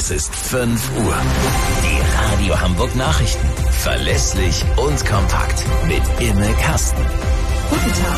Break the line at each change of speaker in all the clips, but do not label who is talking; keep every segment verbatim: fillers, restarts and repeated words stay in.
Es ist fünf Uhr. Die Radio Hamburg Nachrichten. Verlässlich und kompakt. Mit Imme Kasten.
Guten Tag.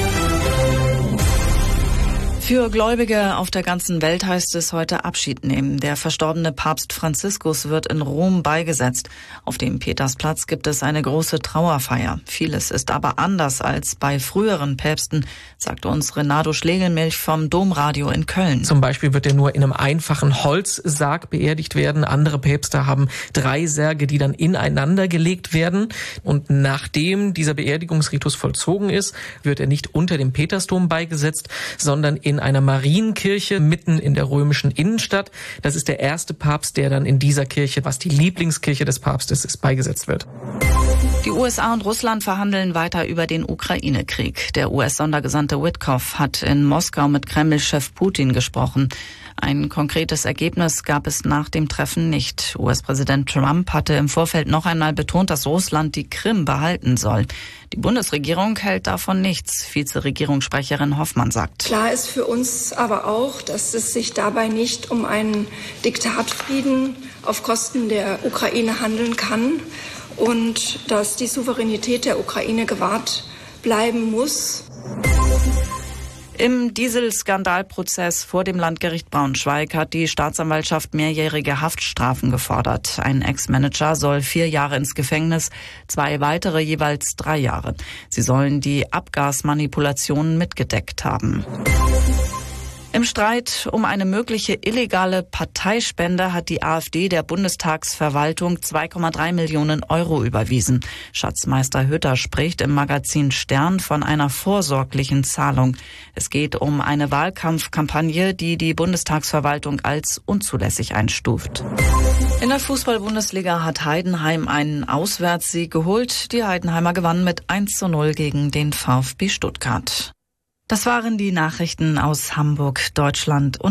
Für Gläubige auf der ganzen Welt heißt es heute Abschied nehmen. Der verstorbene Papst Franziskus wird in Rom beigesetzt. Auf dem Petersplatz gibt es eine große Trauerfeier. Vieles ist aber anders als bei früheren Päpsten, sagte uns Renato Schlegelmilch vom Domradio in Köln.
Zum Beispiel wird er nur in einem einfachen Holzsarg beerdigt werden. Andere Päpste haben drei Särge, die dann ineinander gelegt werden. Und nachdem dieser Beerdigungsritus vollzogen ist, wird er nicht unter dem Petersdom beigesetzt, sondern in einer Marienkirche mitten in der römischen Innenstadt. Das ist der erste Papst, der dann in dieser Kirche, was die Lieblingskirche des Papstes ist, beigesetzt wird.
Die U S A und Russland verhandeln weiter über den Ukraine-Krieg. Der U S-Sondergesandte Witkoff hat in Moskau mit Kreml-Chef Putin gesprochen. Ein konkretes Ergebnis gab es nach dem Treffen nicht. U S-Präsident Trump hatte im Vorfeld noch einmal betont, dass Russland die Krim behalten soll. Die Bundesregierung hält davon nichts. Vizeregierungssprecherin Hoffmann sagt:
Klar ist für uns aber auch, dass es sich dabei nicht um einen Diktatfrieden auf Kosten der Ukraine handeln kann und dass die Souveränität der Ukraine gewahrt bleiben muss.
Im Dieselskandalprozess vor dem Landgericht Braunschweig hat die Staatsanwaltschaft mehrjährige Haftstrafen gefordert. Ein Ex-Manager soll vier Jahre ins Gefängnis, zwei weitere jeweils drei Jahre. Sie sollen die Abgasmanipulationen mitgedeckt haben. Im Streit um eine mögliche illegale Parteispende hat die AfD der Bundestagsverwaltung zwei Komma drei Millionen Euro überwiesen. Schatzmeister Hütter spricht im Magazin Stern von einer vorsorglichen Zahlung. Es geht um eine Wahlkampfkampagne, die die Bundestagsverwaltung als unzulässig einstuft. In der Fußball-Bundesliga hat Heidenheim einen Auswärtssieg geholt. Die Heidenheimer gewannen mit eins zu null gegen den VfB Stuttgart. Das waren die Nachrichten aus Hamburg, Deutschland und